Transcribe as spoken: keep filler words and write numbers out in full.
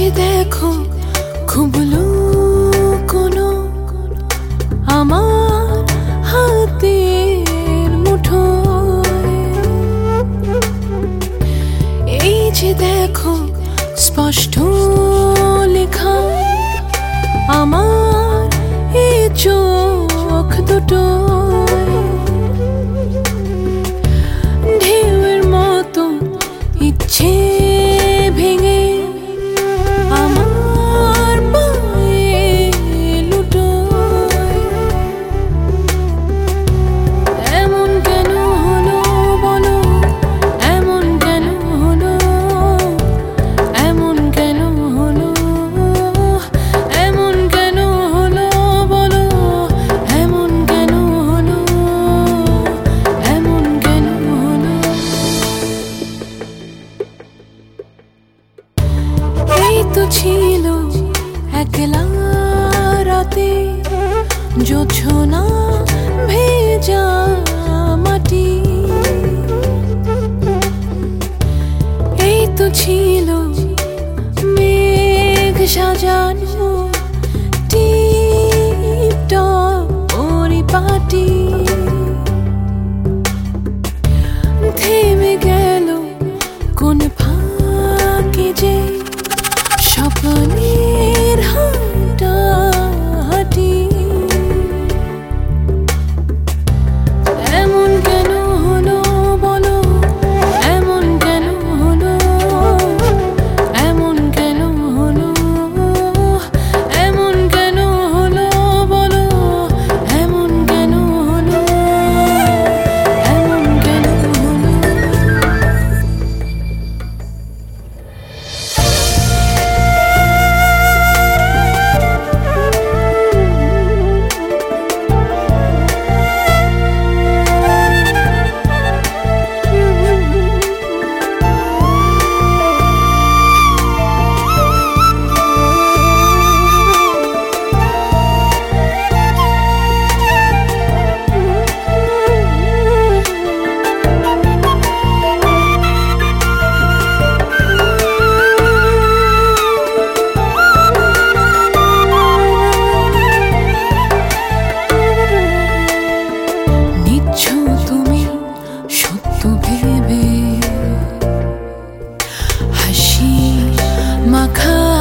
যে দেখো খুব লুকোনো আমার হাতের মুঠোয়, এই যে দেখো স্পষ্ট লেখা আমার এই চোখ দুটোয়, ঢেউয়ের মতো ইচ্ছে ভেঙে আমার পায়ে লুটোয়। এমন কেন হলো বলো, এমন কেন হলো, এমন কেন হলো, এমন কেন হলো বলো, এমন কেন হলো, এমন কেন হলো। এই তো ছিল একলা রাতে জোছনা ভেজা মাটি, এই তো ছিল মেঘ সাজানো টিপটপ পরিপাটি, থেমে গেল কোন ফাঁকে যে স্বপ্নের হাঁটাহাঁটি। এমন কেন হলো বলো, এমন কেন হলো, এমন কেন হলো, এমন কেন হলো বলো, এমন কেন হলো, এমন কেন হলো। তুমি সত্য ভেবে হাসি মাখা